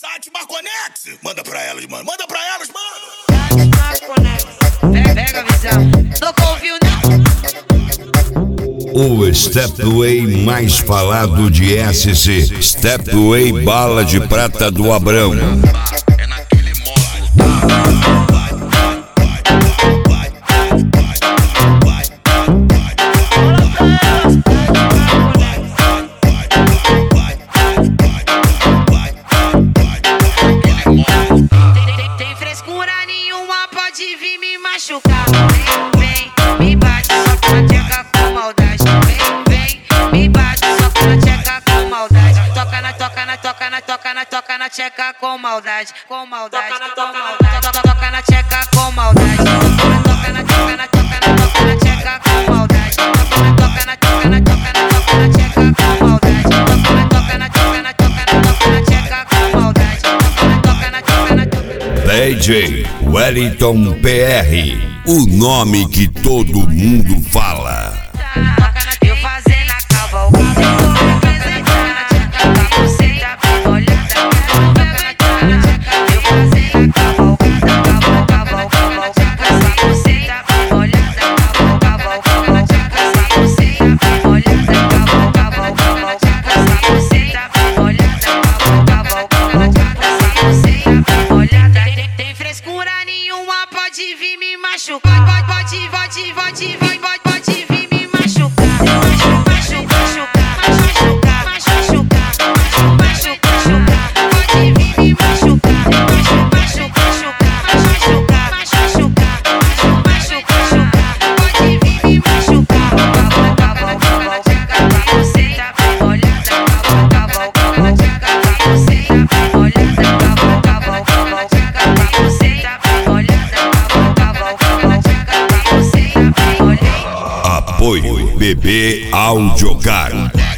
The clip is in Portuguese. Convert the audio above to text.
Tati Marconex, manda pra elas, mano. Manda pra elas, mano. Tati Marconex, pega a visão. Nunca ouviu, não? O Stepway mais falado de SC. Stepway Bala de Prata do Abrão. É naquele modo. Tem frescura nenhuma, pode vir me machucar. Vem, me bate, só que na tcheca com maldade. Vem, me bate, só que na tcheca com maldade. Toca na tcheca com maldade. Com maldade, com maldade. Toca na tcheca com maldade. Toca na tcheca com maldade. Toca na tcheca com maldade. DJ Wellington PR, o nome que todo mundo fala. Eu fazendo a cavalgada, você tá bem olhada. Eu fazendo a cavalgada, você tá bem olhada. Você tá bem olhada, você tá bem olhada. Tem frescura nenhuma, pode vir me machucar. Pode vir me machucar. Machucar. Pode vir me machucar. Pode vir me machucar. Você tá bem olhada. Você tá bem olhada. Apoio BB Audiocar.